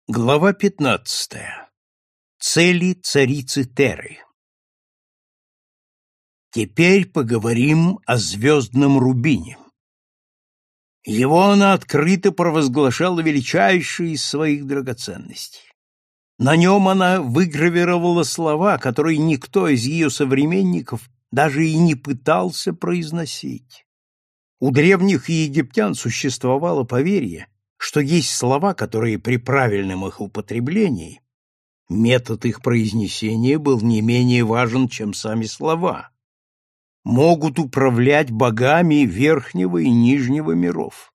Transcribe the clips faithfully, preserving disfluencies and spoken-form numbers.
Глава пятнадцатая. Цели царицы Теры. Теперь поговорим о звездном рубине. Его она открыто провозглашала величайшей из своих драгоценностей. На нем она выгравировала слова, которые никто из ее современников даже и не пытался произносить. У древних египтян существовало поверье, что есть слова, которые при правильном их употреблении метод их произнесения был не менее важен, чем сами слова, могут управлять богами верхнего и нижнего миров.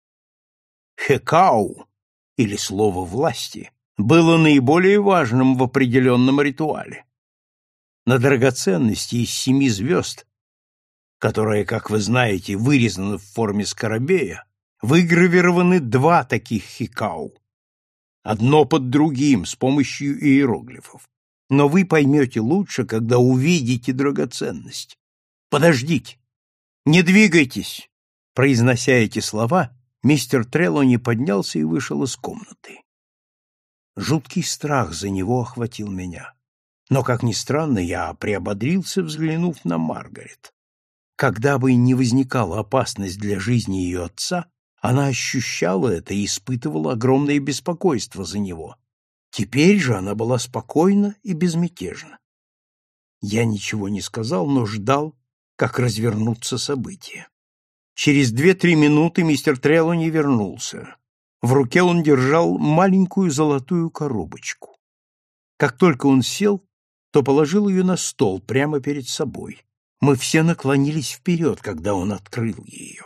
Хекау, или слово власти, было наиболее важным в определенном ритуале. На драгоценности из семи звезд, которая, как вы знаете, вырезана в форме скоробея, выгравированы два таких хекау, одно под другим с помощью иероглифов. Но вы поймете лучше, когда увидите драгоценность. Подождите, не двигайтесь. Произнося эти слова, мистер Трелони поднялся и вышел из комнаты. Жуткий страх за него охватил меня. Но, как ни странно, я приободрился, взглянув на Маргарет. Когда бы ни возникала опасность для жизни ее отца, она ощущала это и испытывала огромное беспокойство за него. Теперь же она была спокойна и безмятежна. Я ничего не сказал, но ждал, как развернутся события. Через две-три минуты мистер Трелони вернулся. В руке он держал маленькую золотую коробочку. Как только он сел, то положил ее на стол прямо перед собой. Мы все наклонились вперед, когда он открыл ее.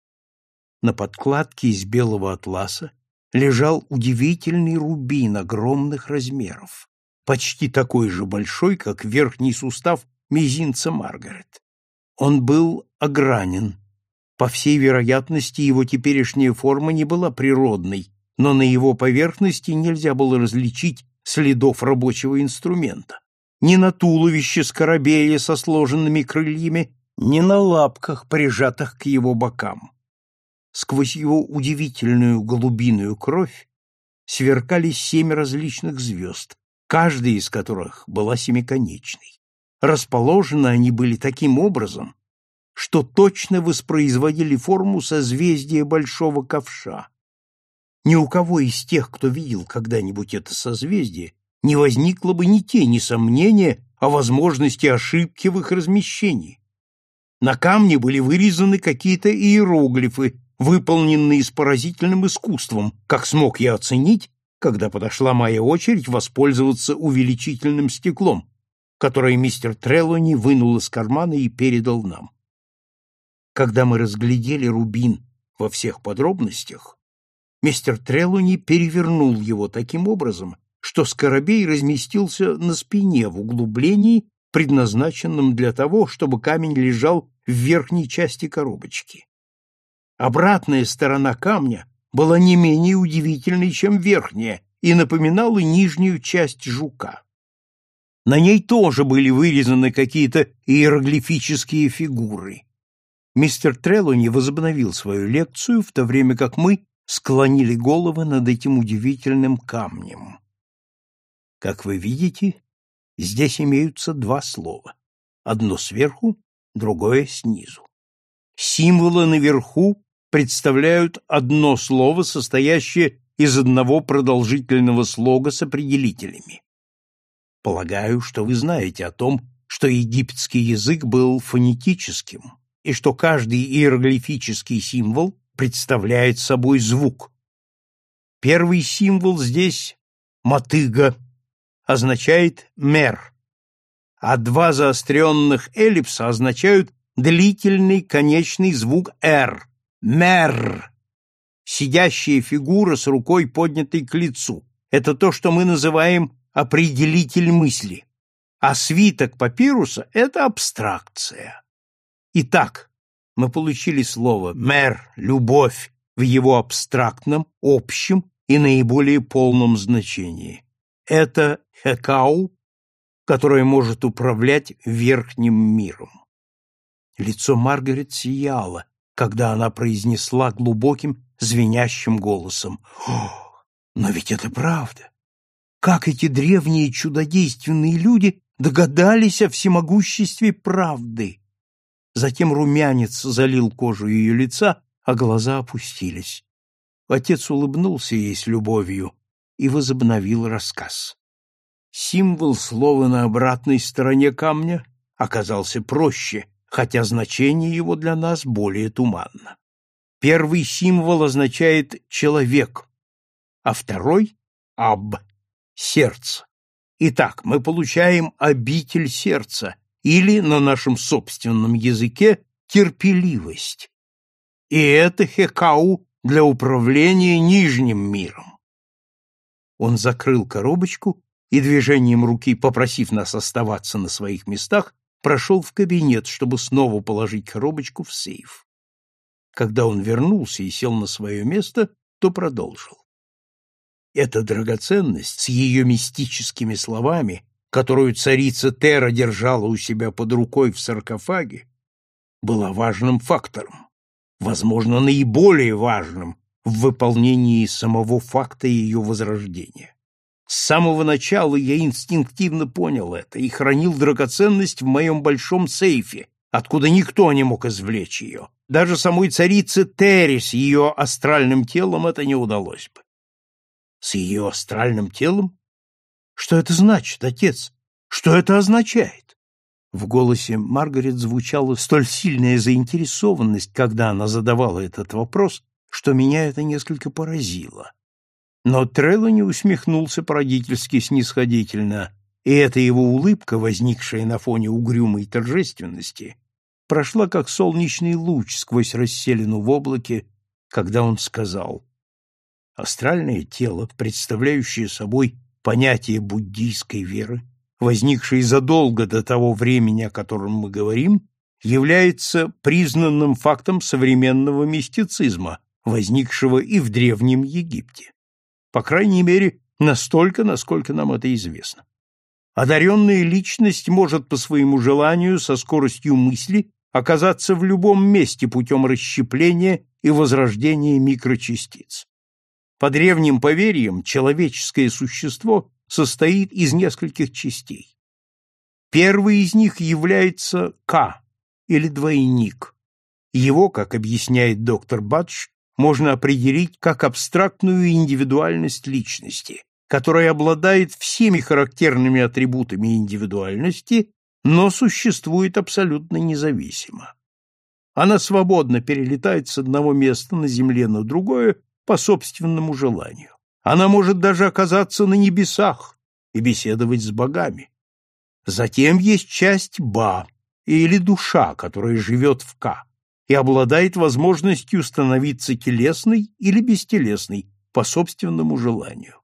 На подкладке из белого атласа лежал удивительный рубин огромных размеров, почти такой же большой, как верхний сустав мизинца Маргарет. Он был огранен. По всей вероятности, его теперешняя форма не была природной, но на его поверхности нельзя было различить следов рабочего инструмента. Ни на туловище скоробея со сложенными крыльями, ни на лапках, прижатых к его бокам. Сквозь его удивительную голубиную кровь сверкали семь различных звезд, каждая из которых была семиконечной. Расположены они были таким образом, что точно воспроизводили форму созвездия большого ковша. Ни у кого из тех, кто видел когда-нибудь это созвездие, не возникло бы ни тени сомнения о возможности ошибки в их размещении. На камне были вырезаны какие-то иероглифы, выполненные с поразительным искусством, как смог я оценить, когда подошла моя очередь воспользоваться увеличительным стеклом, которое мистер Трелони вынул из кармана и передал нам. Когда мы разглядели рубин во всех подробностях, мистер Трелони перевернул его таким образом, что скоробей разместился на спине в углублении, предназначенном для того, чтобы камень лежал в верхней части коробочки. Обратная сторона камня была не менее удивительной, чем верхняя, и напоминала нижнюю часть жука. На ней тоже были вырезаны какие-то иероглифические фигуры. Мистер Трелони возобновил свою лекцию, в то время как мы склонили головы над этим удивительным камнем. Как вы видите, здесь имеются два слова. Одно сверху, другое снизу. Символы наверху представляют одно слово, состоящее из одного продолжительного слога с определителями. Полагаю, что вы знаете о том, что египетский язык был фонетическим, и что каждый иероглифический символ представляет собой звук. Первый символ здесь — мотыга, означает «мер», а два заостренных эллипса означают длительный конечный звук «р» — «мер». Сидящая фигура с рукой, поднятой к лицу — это то, что мы называем определитель мысли, а свиток папируса — это абстракция. Итак, мы получили слово «мер» — «любовь» в его абстрактном, общем и наиболее полном значении. Это хекау, которое может управлять верхним миром. Лицо Маргарет сияло, когда она произнесла глубоким, звенящим голосом: «О, но ведь это правда! как эти древние чудодейственные люди догадались о всемогуществе правды. Затем румянец залил кожу ее лица, а глаза опустились. Отец улыбнулся ей с любовью и возобновил рассказ. Символ слова на обратной стороне камня оказался проще, хотя значение его для нас более туманно. Первый символ означает «человек», а второй — «аб» — «сердце». Итак, мы получаем обитель сердца, или, на нашем собственном языке, терпеливость. И это хекау для управления нижним миром. Он закрыл коробочку и движением руки, попросив нас оставаться на своих местах, прошел в кабинет, чтобы снова положить коробочку в сейф. Когда он вернулся и сел на свое место, то продолжил. Эта драгоценность с ее мистическими словами, которую царица Тера держала у себя под рукой в саркофаге, была важным фактором, возможно, наиболее важным в выполнении самого факта ее возрождения. С самого начала я инстинктивно понял это и хранил драгоценность в моем большом сейфе, откуда никто не мог извлечь ее. Даже самой царице Тере с ее астральным телом это не удалось бы. С ее астральным телом? Что это значит, отец? Что это означает? В голосе Маргарет звучала столь сильная заинтересованность, когда она задавала этот вопрос, что меня это несколько поразило. Но Трелани усмехнулся по-родительски снисходительно, и эта его улыбка, возникшая на фоне угрюмой торжественности, прошла как солнечный луч сквозь расселину в облаке, когда он сказал: «Астральное тело, представляющее собой понятие буддийской веры, возникшее задолго до того времени, о котором мы говорим, является признанным фактом современного мистицизма, возникшего и в Древнем Египте. По крайней мере, настолько, насколько нам это известно. Одаренная личность может по своему желанию со скоростью мысли оказаться в любом месте путем расщепления и возрождения микрочастиц. По древним поверьям, человеческое существо состоит из нескольких частей. Первый из них является К, или двойник. Его, как объясняет доктор Бадж, можно определить как абстрактную индивидуальность личности, которая обладает всеми характерными атрибутами индивидуальности, но существует абсолютно независимо. Она свободно перелетает с одного места на Земле на другое по собственному желанию. Она может даже оказаться на небесах и беседовать с богами. Затем есть часть Ба, или душа, которая живет в Ка, и обладает возможностью становиться телесной или бестелесной по собственному желанию.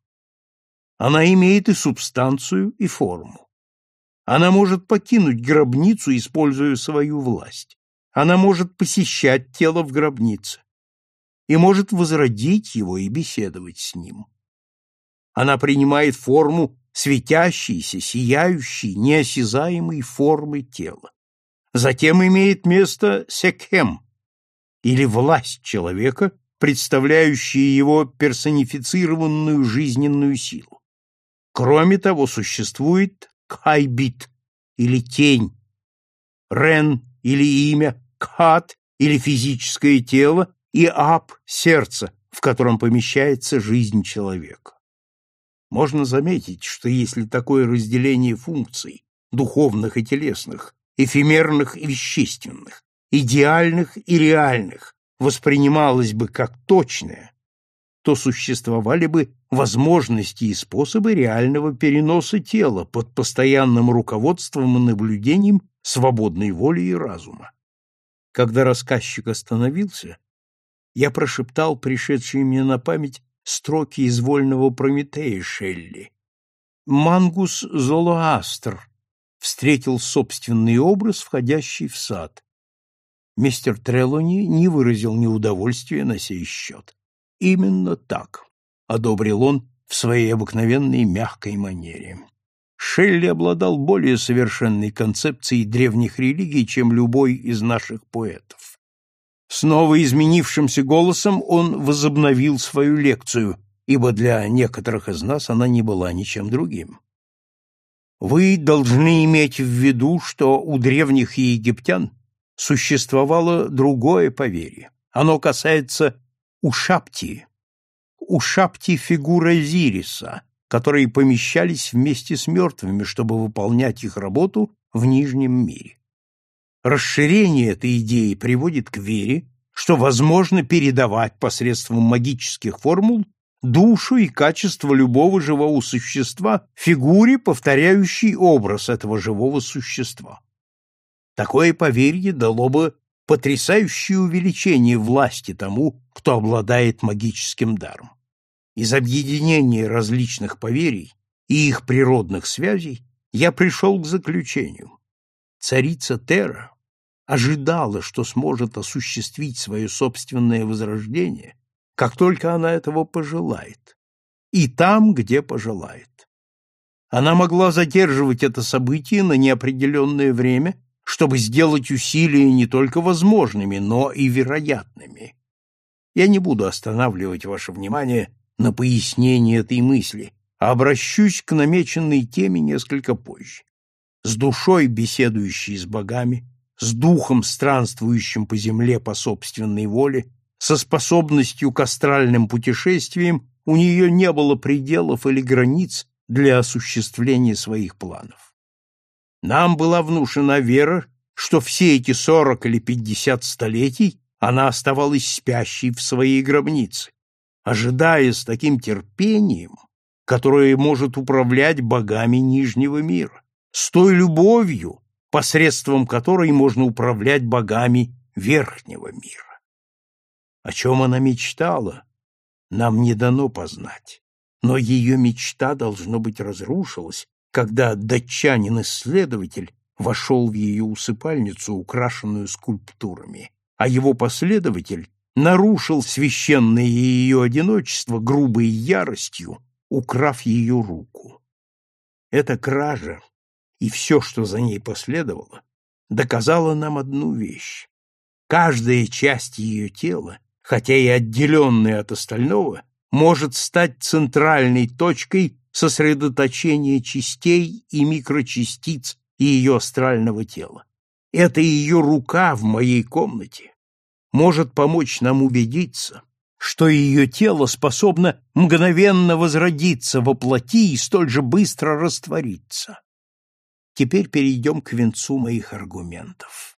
Она имеет и субстанцию, и форму. Она может покинуть гробницу, используя свою власть. Она может посещать тело в гробнице и может возродить его и беседовать с ним. Она принимает форму светящейся, сияющей, неосязаемой формы тела. Затем имеет место секхем, или власть человека, представляющая его персонифицированную жизненную силу. Кроме того, существует кхайбит, или тень, рен, или имя, кхат, или физическое тело, и аб, сердце, в котором помещается жизнь человека. Можно заметить, что если такое разделение функций, духовных и телесных, эфемерных и вещественных, идеальных и реальных, воспринималось бы как точное, то существовали бы возможности и способы реального переноса тела под постоянным руководством и наблюдением свободной воли и разума. Когда рассказчик остановился, я прошептал пришедшие мне на память строки из «Вольного Прометея» Шелли. Мангус Золоастр встретил собственный образ, входящий в сад. Мистер Трелони не выразил неудовольствия на сей счет. Именно так, одобрил он в своей обыкновенной мягкой манере. Шелли обладал более совершенной концепцией древних религий, чем любой из наших поэтов. Снова изменившимся голосом он возобновил свою лекцию, ибо для некоторых из нас она не была ничем другим. Вы должны иметь в виду, что у древних египтян существовало другое поверье. Оно касается Ушаптии. Ушаптии — фигура Зириса, которые помещались вместе с мертвыми, чтобы выполнять их работу в Нижнем мире. Расширение этой идеи приводит к вере, что возможно передавать посредством магических формул душу и качество любого живого существа фигуре, повторяющей образ этого живого существа. Такое поверье дало бы потрясающее увеличение власти тому, кто обладает магическим даром. Из объединения различных поверий и их природных связей я пришел к заключению. Царица Тера ожидала, что сможет осуществить свое собственное возрождение, как только она этого пожелает, и там, где пожелает. Она могла задерживать это событие на неопределенное время, чтобы сделать усилия не только возможными, но и вероятными. Я не буду останавливать ваше внимание на пояснении этой мысли, а обращусь к намеченной теме несколько позже. С душой, беседующей с богами, с духом, странствующим по земле по собственной воле, со способностью к астральным путешествиям, у нее не было пределов или границ для осуществления своих планов. Нам была внушена вера, что все эти сорок или пятьдесят столетий она оставалась спящей в своей гробнице, ожидая с таким терпением, которое может управлять богами Нижнего мира, с той любовью, посредством которой можно управлять богами Верхнего мира. О чем она мечтала, нам не дано познать, но ее мечта, должно быть, разрушилась, когда датчанин-исследователь вошел в ее усыпальницу, украшенную скульптурами, а его последователь нарушил священное ее одиночество грубой яростью, украв ее руку. Эта кража и все, что за ней последовало, доказало нам одну вещь. Каждая часть ее тела, хотя и отделенная от остального, может стать центральной точкой сосредоточения частей и микрочастиц ее астрального тела. Это ее рука в моей комнате может помочь нам убедиться, что ее тело способно мгновенно возродиться во плоти и столь же быстро раствориться. Теперь перейдем к венцу моих аргументов.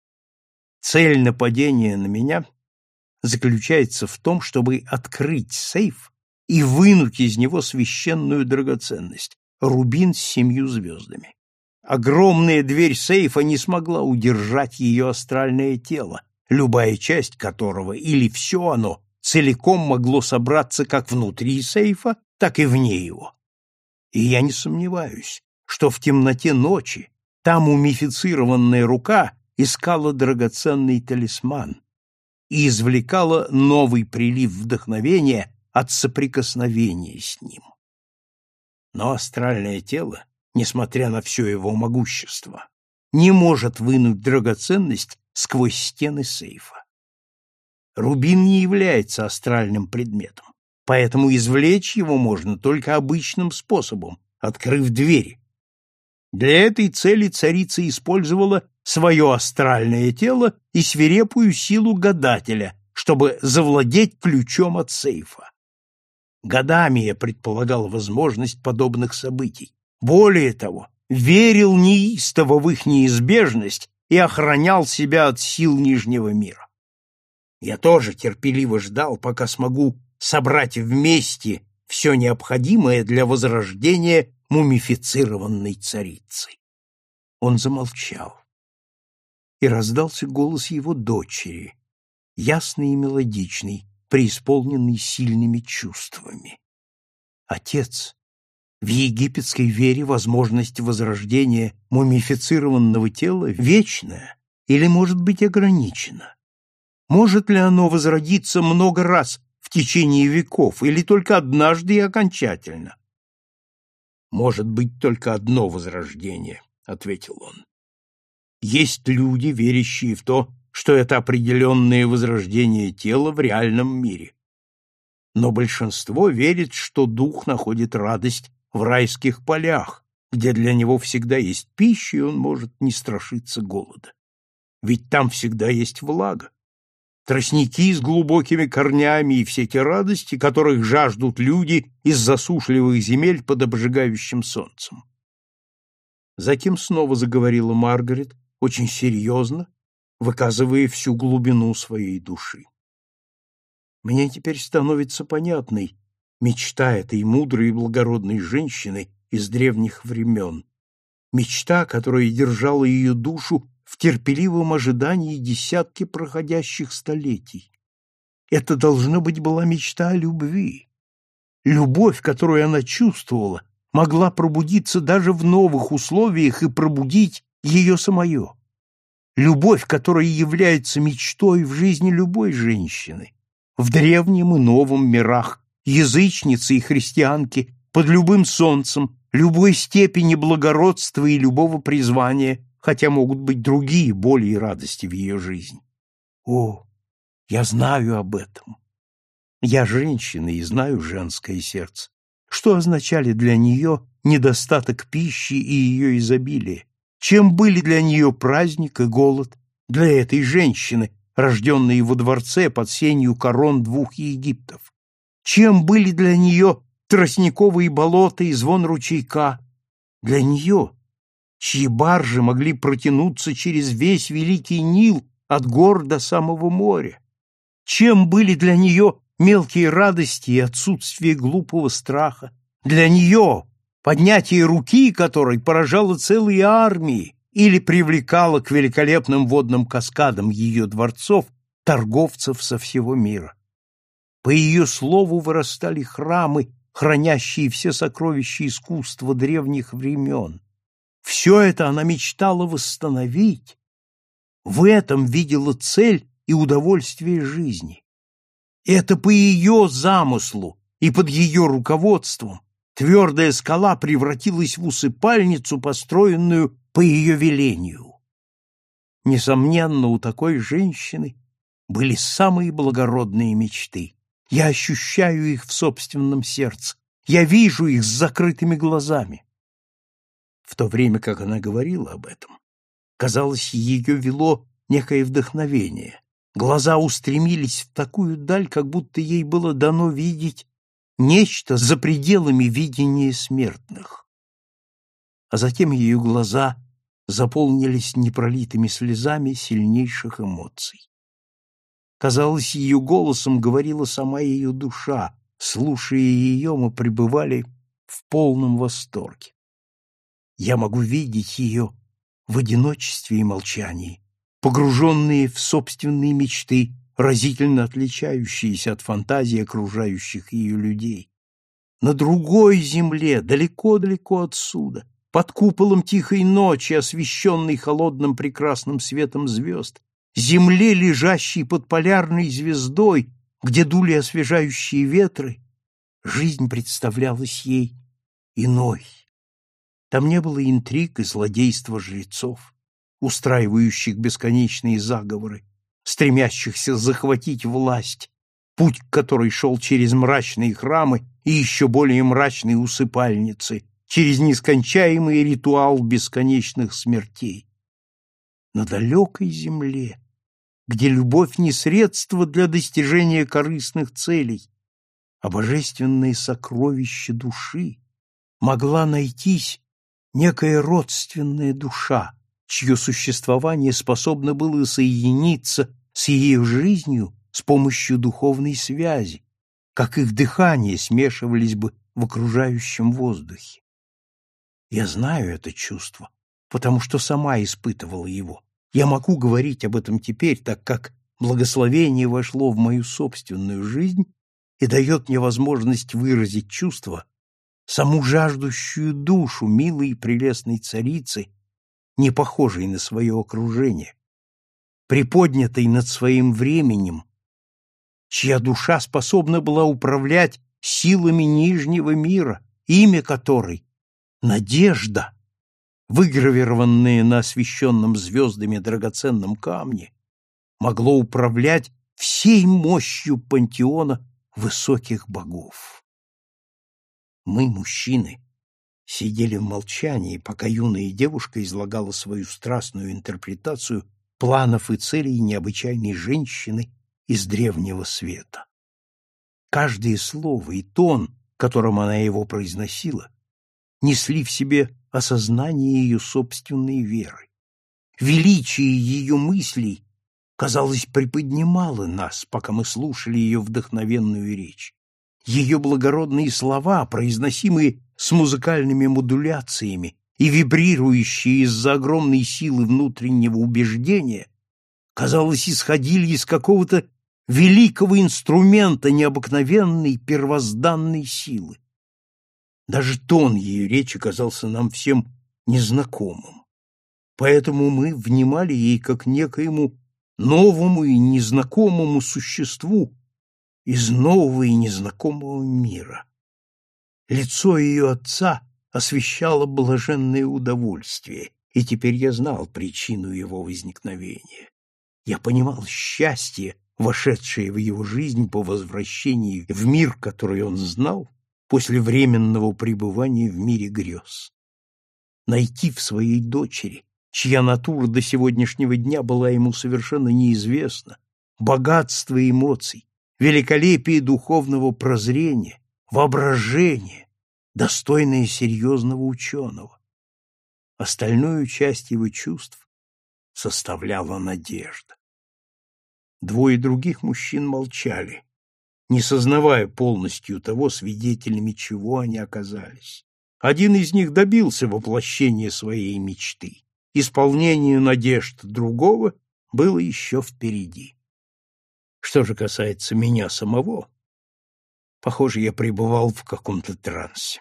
Цель нападения на меня заключается в том, чтобы открыть сейф и вынуть из него священную драгоценность — рубин с семью звездами. Огромная дверь сейфа не смогла удержать ее астральное тело, любая часть которого или все оно целиком могло собраться как внутри сейфа, так и вне его. И я не сомневаюсь, что в темноте ночи та мумифицированная рука искала драгоценный талисман и извлекала новый прилив вдохновения от соприкосновения с ним. Но астральное тело, несмотря на все его могущество, не может вынуть драгоценность сквозь стены сейфа. Рубин не является астральным предметом, поэтому извлечь его можно только обычным способом, открыв двери. Для этой цели царица использовала свое астральное тело и свирепую силу гадателя, чтобы завладеть ключом от сейфа. Годами я предполагал возможность подобных событий. Более того, верил неистово в их неизбежность и охранял себя от сил Нижнего мира. Я тоже терпеливо ждал, пока смогу собрать вместе все необходимое для возрождения мумифицированной царицы. Он замолчал, и раздался голос его дочери, ясный и мелодичный, преисполненный сильными чувствами. Отец, в египетской вере возможность возрождения мумифицированного тела вечная или может быть ограничена? Может ли оно возродиться много раз в течение веков или только однажды и окончательно? Может быть только одно возрождение, ответил он. Есть люди, верящие в то, что это определенное возрождение тела в реальном мире. Но большинство верит, что дух находит радость в райских полях, где для него всегда есть пища, и он может не страшиться голода. Ведь там всегда есть влага. Тростники с глубокими корнями и все те радости, которых жаждут люди из засушливых земель под обжигающим солнцем. Затем снова заговорила Маргарет, очень серьезно, выказывая всю глубину своей души. Мне теперь становится понятной мечта этой мудрой и благородной женщины из древних времен, мечта, которая держала ее душу в терпеливом ожидании десятки проходящих столетий. Это, должно быть, была мечта о любви. Любовь, которую она чувствовала, могла пробудиться даже в новых условиях и пробудить ее самое. Любовь, которая является мечтой в жизни любой женщины, в древнем и новом мирах, язычницы и христианки, под любым солнцем, любой степени благородства и любого призвания, хотя могут быть другие боли и радости в ее жизни. О, я знаю об этом. Я женщина и знаю женское сердце. Что означали для нее недостаток пищи и ее изобилие? Чем были для нее праздник и голод? Для этой женщины, рожденной во дворце под сенью корон двух Египтов. Чем были для нее тростниковые болота и звон ручейка? Для нее, чьи баржи могли протянуться через весь великий Нил от гор до самого моря? Чем были для нее мелкие радости и отсутствие глупого страха? Для нее поднятие руки, которой поражало целые армии, или привлекало к великолепным водным каскадам ее дворцов торговцев со всего мира. По ее слову вырастали храмы, хранящие все сокровища искусства древних времен. Все это она мечтала восстановить, в этом видела цель и удовольствие жизни. Это по ее замыслу и под ее руководством твердая скала превратилась в усыпальницу, построенную по ее велению. Несомненно, у такой женщины были самые благородные мечты. Я ощущаю их в собственном сердце. Я вижу их с закрытыми глазами. В то время, как она говорила об этом, казалось, ее вело некое вдохновение. Глаза устремились в такую даль, как будто ей было дано видеть нечто за пределами видения смертных. А затем ее глаза заполнились непролитыми слезами сильнейших эмоций. Казалось, ее голосом говорила сама ее душа. Слушая ее, мы пребывали в полном восторге. Я могу видеть ее в одиночестве и молчании, погруженные в собственные мечты, разительно отличающиеся от фантазий окружающих ее людей. На другой земле, далеко-далеко отсюда, под куполом тихой ночи, освещенной холодным прекрасным светом звезд, земле, лежащей под полярной звездой, где дули освежающие ветры, жизнь представлялась ей иной. Там не было интриг и злодейства жрецов, устраивающих бесконечные заговоры, стремящихся захватить власть, путь к которой шел через мрачные храмы и еще более мрачные усыпальницы, через нескончаемый ритуал бесконечных смертей. На далекой земле, где любовь не средство для достижения корыстных целей, а божественные сокровища души, могла найтись некая родственная душа, чье существование способно было соединиться с ее жизнью с помощью духовной связи, как их дыхания смешивались бы в окружающем воздухе. Я знаю это чувство, потому что сама испытывала его. Я могу говорить об этом теперь, так как благословение вошло в мою собственную жизнь и дает мне возможность выразить чувство, саму жаждущую душу милой и прелестной царицы, не похожей на свое окружение, приподнятой над своим временем, чья душа способна была управлять силами нижнего мира, имя которой — надежда, выгравированное на освещенном звездами драгоценном камне, могло управлять всей мощью пантеона высоких богов. Мы, мужчины, сидели в молчании, пока юная девушка излагала свою страстную интерпретацию планов и целей необычайной женщины из древнего света. Каждое слово и тон, которым она его произносила, несли в себе осознание ее собственной веры. Величие ее мыслей, казалось, приподнимало нас, пока мы слушали ее вдохновенную речь. Ее благородные слова, произносимые с музыкальными модуляциями и вибрирующие из-за огромной силы внутреннего убеждения, казалось, исходили из какого-то великого инструмента необыкновенной первозданной силы. Даже тон ее речи казался нам всем незнакомым. Поэтому мы внимали ей как некоему новому и незнакомому существу из нового и незнакомого мира. Лицо ее отца освещало блаженное удовольствие, и теперь я знал причину его возникновения. Я понимал счастье, вошедшее в его жизнь по возвращении в мир, который он знал, после временного пребывания в мире грез. Найти в своей дочери, чья натура до сегодняшнего дня была ему совершенно неизвестна, богатство эмоций, великолепие духовного прозрения, воображение, достойное серьезного ученого. Остальную часть его чувств составляла надежда. Двое других мужчин молчали, не сознавая полностью того, свидетелями чего они оказались. Один из них добился воплощения своей мечты. Исполнение надежд другого было еще впереди. Что же касается меня самого, похоже, я пребывал в каком-то трансе.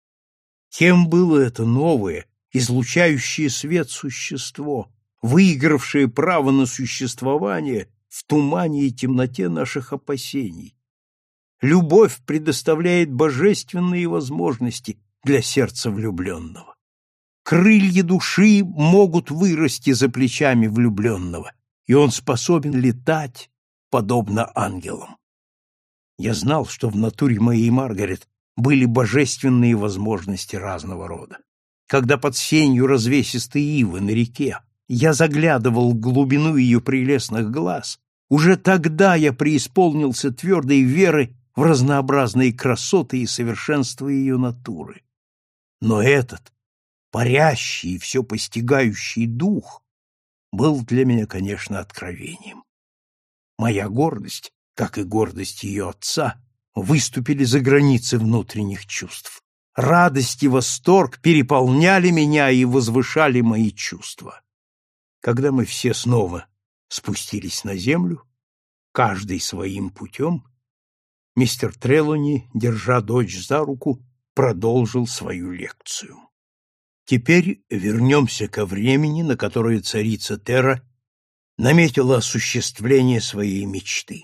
Кем было это новое, излучающее свет существо, выигравшее право на существование в тумане и темноте наших опасений? Любовь предоставляет божественные возможности для сердца влюбленного. Крылья души могут вырасти за плечами влюбленного, и он способен летать, подобно ангелам. Я знал, что в натуре моей Маргарет были божественные возможности разного рода. Когда под сенью развесистой ивы на реке я заглядывал в глубину ее прелестных глаз, уже тогда я преисполнился твердой веры в разнообразные красоты и совершенство ее натуры. Но этот, парящий и все постигающий дух, был для меня, конечно, откровением. Моя гордость, как и гордость ее отца, выступили за границы внутренних чувств. Радость и восторг переполняли меня и возвышали мои чувства. Когда мы все снова спустились на землю, каждый своим путем, мистер Трелони, держа дочь за руку, продолжил свою лекцию. Теперь вернемся ко времени, на которое царица Терра наметила осуществление своей мечты.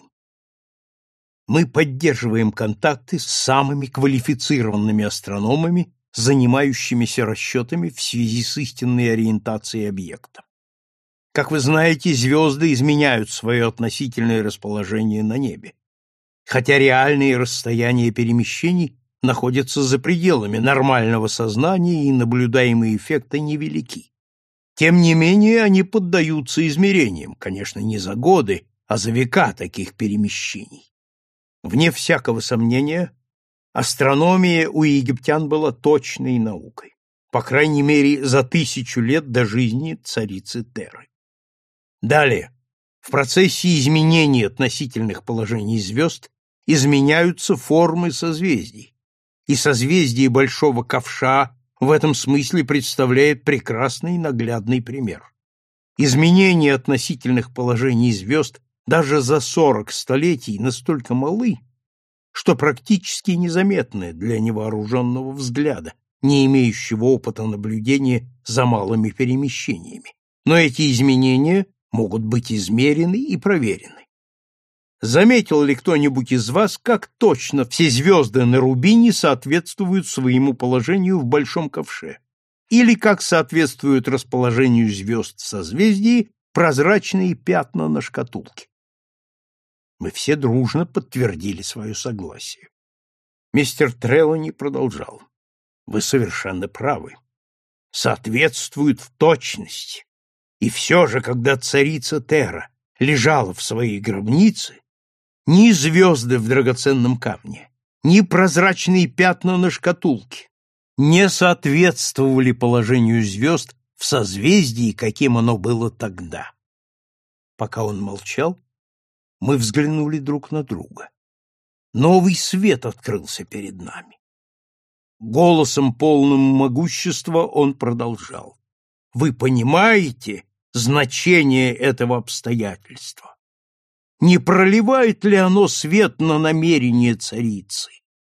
Мы поддерживаем контакты с самыми квалифицированными астрономами, занимающимися расчетами в связи с истинной ориентацией объекта. Как вы знаете, звезды изменяют свое относительное расположение на небе, хотя реальные расстояния перемещений находятся за пределами нормального сознания и наблюдаемые эффекты невелики. Тем не менее, они поддаются измерениям, конечно, не за годы, а за века таких перемещений. Вне всякого сомнения, астрономия у египтян была точной наукой, по крайней мере, за тысячу лет до жизни царицы Терры. Далее, в процессе изменения относительных положений звезд изменяются формы созвездий, и созвездие Большого Ковша в этом смысле представляет прекрасный наглядный пример. Изменения относительных положений звезд даже за сорок столетий настолько малы, что практически незаметны для невооруженного взгляда, не имеющего опыта наблюдения за малыми перемещениями. Но эти изменения могут быть измерены и проверены. Заметил ли кто-нибудь из вас, как точно все звезды на рубине соответствуют своему положению в Большом Ковше? Или как соответствуют расположению звезд в созвездии прозрачные пятна на шкатулке? Мы все дружно подтвердили свое согласие. Мистер Трелани продолжал. Вы совершенно правы. Соответствует в точности. И все же, когда царица Тера лежала в своей гробнице, ни звезды в драгоценном камне, ни прозрачные пятна на шкатулке не соответствовали положению звезд в созвездии, каким оно было тогда. Пока он молчал, мы взглянули друг на друга. Новый свет открылся перед нами. Голосом, полным могущества, он продолжал. Вы понимаете значение этого обстоятельства? Не проливает ли оно свет на намерения царицы?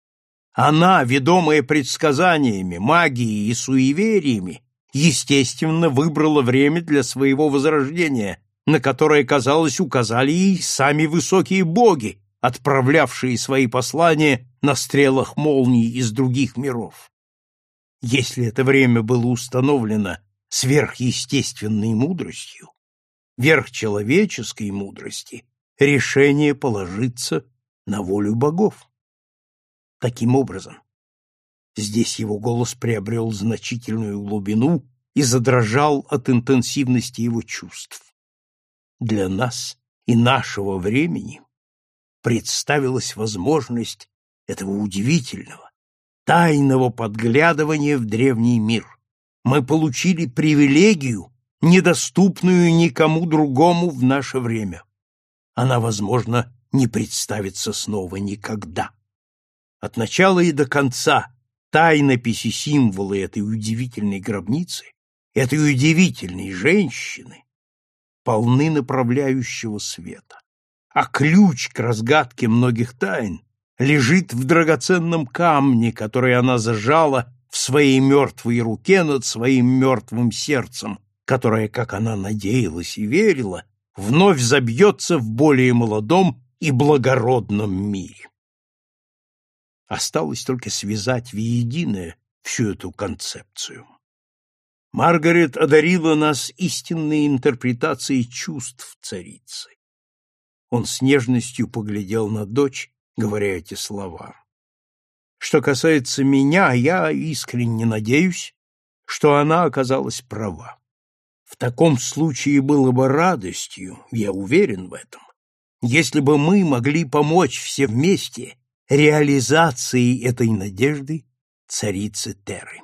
Она, ведомая предсказаниями, магией и суевериями, естественно, выбрала время для своего возрождения, на которое, казалось, указали ей сами высокие боги, отправлявшие свои послания на стрелах молний из других миров. Если это время было установлено сверхъестественной мудростью, верхчеловеческой мудрости, решение положиться на волю богов. Таким образом, здесь его голос приобрел значительную глубину и задрожал от интенсивности его чувств. Для нас и нашего времени представилась возможность этого удивительного, тайного подглядывания в древний мир. Мы получили привилегию, недоступную никому другому в наше время. Она, возможно, не представится снова никогда. От начала и до конца тайнописи символы этой удивительной гробницы, этой удивительной женщины, полны направляющего света. А ключ к разгадке многих тайн лежит в драгоценном камне, который она зажала в своей мертвой руке над своим мертвым сердцем, которое, как она надеялась и верила, вновь забьется в более молодом и благородном мире. Осталось только связать воедино всю эту концепцию. Маргарет одарила нас истинной интерпретацией чувств царицы. Он с нежностью поглядел на дочь, говоря эти слова. Что касается меня, я искренне надеюсь, что она оказалась права. В таком случае было бы радостью, я уверен в этом, если бы мы могли помочь все вместе реализации этой надежды царицы Теры.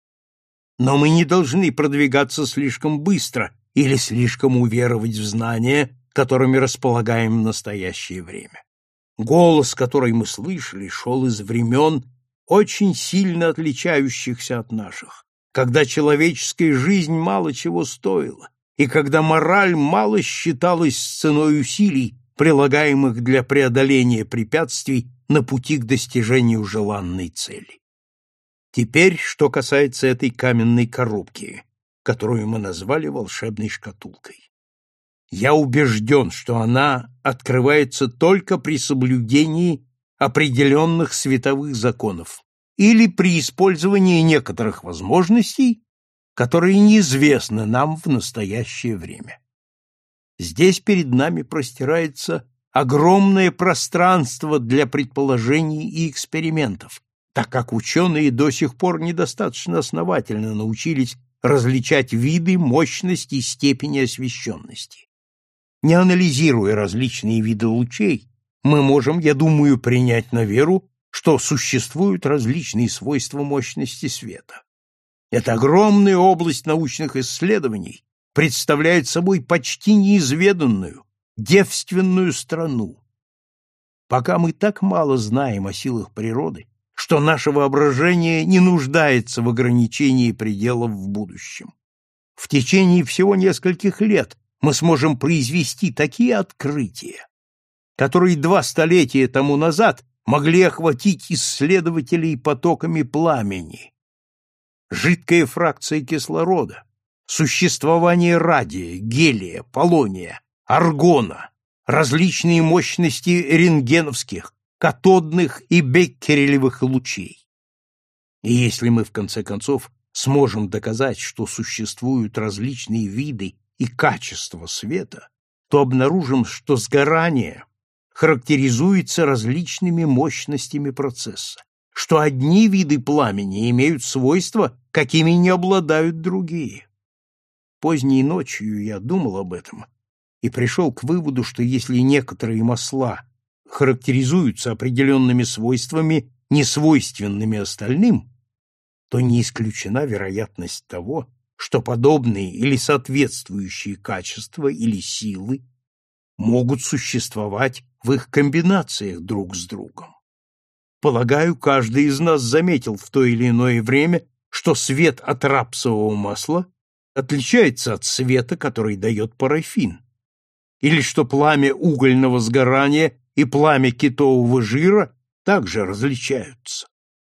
Но мы не должны продвигаться слишком быстро или слишком уверовать в знания, которыми располагаем в настоящее время. Голос, который мы слышали, шел из времен, очень сильно отличающихся от наших, когда человеческая жизнь мало чего стоила, и когда мораль мало считалась ценой усилий, прилагаемых для преодоления препятствий на пути к достижению желанной цели. Теперь, что касается этой каменной коробки, которую мы назвали волшебной шкатулкой. Я убежден, что она открывается только при соблюдении определенных световых законов или при использовании некоторых возможностей, которые неизвестны нам в настоящее время. Здесь перед нами простирается огромное пространство для предположений и экспериментов, так как ученые до сих пор недостаточно основательно научились различать виды, мощность и степени освещенности. Не анализируя различные виды лучей, мы можем, я думаю, принять на веру, что существуют различные свойства мощности света. Эта огромная область научных исследований представляет собой почти неизведанную, девственную страну. Пока мы так мало знаем о силах природы, что наше воображение не нуждается в ограничении пределов в будущем. В течение всего нескольких лет мы сможем произвести такие открытия, которые два столетия тому назад могли охватить исследователей потоками пламени. Жидкая фракция кислорода, существование радия, гелия, полония, аргона, различные мощности рентгеновских, катодных и беккерелевых лучей. И если мы, в конце концов, сможем доказать, что существуют различные виды и качества света, то обнаружим, что сгорание, характеризуется различными мощностями процесса, что одни виды пламени имеют свойства, какими не обладают другие. Поздней ночью я думал об этом и пришел к выводу, что если некоторые масла характеризуются определенными свойствами, несвойственными остальным, то не исключена вероятность того, что подобные или соответствующие качества или силы могут существовать в их комбинациях друг с другом. Полагаю, каждый из нас заметил в то или иное время, что свет от рапсового масла отличается от света, который дает парафин, или что пламя угольного сгорания и пламя китового жира также различаются.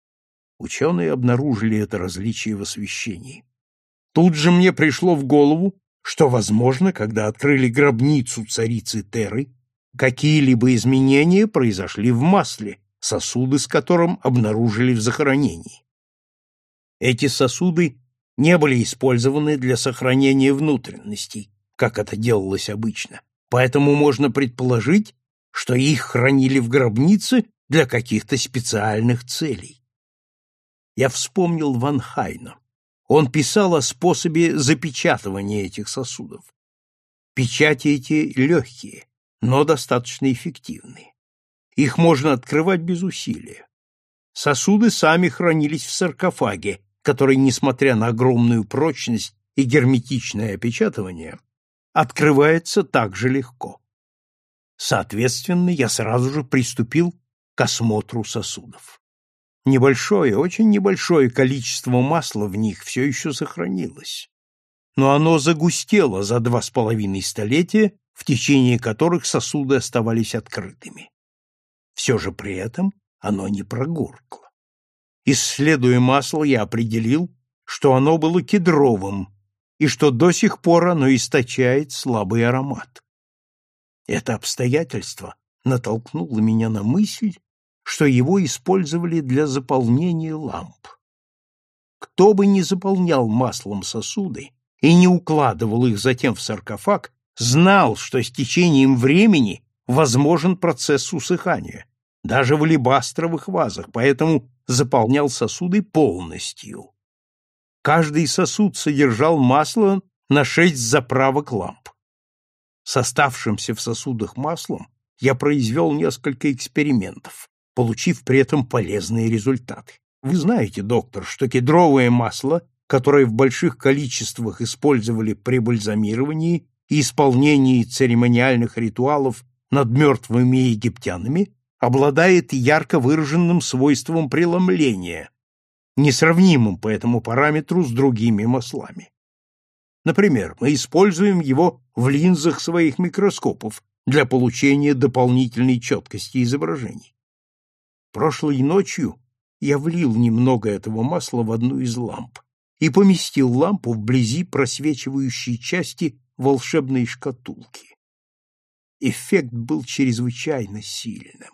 Ученые обнаружили это различие в освещении. Тут же мне пришло в голову, что, возможно, когда открыли гробницу царицы Теры, какие-либо изменения произошли в масле, сосуды с которым обнаружили в захоронении. Эти сосуды не были использованы для сохранения внутренностей, как это делалось обычно, поэтому можно предположить, что их хранили в гробнице для каких-то специальных целей. Я вспомнил Ван Хайна. Он писал о способе запечатывания этих сосудов. Печати эти легкие, но достаточно эффективные. Их можно открывать без усилия. Сосуды сами хранились в саркофаге, который, несмотря на огромную прочность и герметичное опечатывание, открывается так же легко. Соответственно, я сразу же приступил к осмотру сосудов. Небольшое, очень небольшое количество масла в них все еще сохранилось, но оно загустело за два с половиной столетия, в течение которых сосуды оставались открытыми. Все же при этом оно не прогоркло. Исследуя масло, я определил, что оно было кедровым и что до сих пор оно источает слабый аромат. Это обстоятельство натолкнуло меня на мысль, что его использовали для заполнения ламп. Кто бы ни заполнял маслом сосуды и не укладывал их затем в саркофаг, знал, что с течением времени возможен процесс усыхания, даже в алебастровых вазах, поэтому заполнял сосуды полностью. Каждый сосуд содержал масло на шесть заправок ламп. С оставшимся в сосудах маслом я произвел несколько экспериментов, получив при этом полезные результаты. Вы знаете, доктор, что кедровое масло, которое в больших количествах использовали при бальзамировании и исполнении церемониальных ритуалов над мертвыми египтянами, обладает ярко выраженным свойством преломления, несравнимым по этому параметру с другими маслами. Например, мы используем его в линзах своих микроскопов для получения дополнительной четкости изображений. Прошлой ночью я влил немного этого масла в одну из ламп и поместил лампу вблизи просвечивающей части волшебной шкатулки. Эффект был чрезвычайно сильным.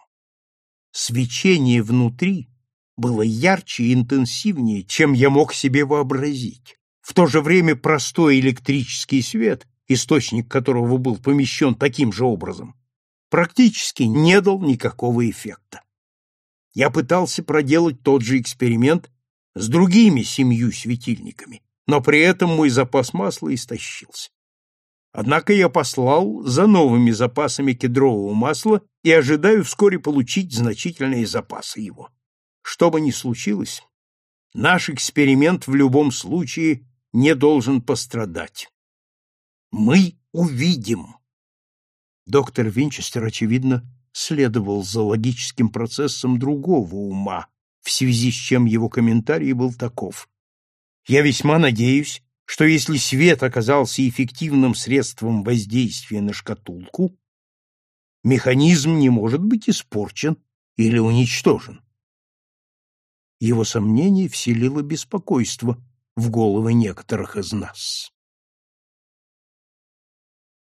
Свечение внутри было ярче и интенсивнее, чем я мог себе вообразить. В то же время простой электрический свет, источник которого был помещен таким же образом, практически не дал никакого эффекта. Я пытался проделать тот же эксперимент с другими семью светильниками, но при этом мой запас масла истощился. Однако я послал за новыми запасами кедрового масла и ожидаю вскоре получить значительные запасы его. Что бы ни случилось, наш эксперимент в любом случае не должен пострадать. Мы увидим. Доктор Винчестер, очевидно, следовал за логическим процессом другого ума, в связи с чем его комментарий был таков: «Я весьма надеюсь, что если свет оказался эффективным средством воздействия на шкатулку, механизм не может быть испорчен или уничтожен». Его сомнение вселило беспокойство в головы некоторых из нас.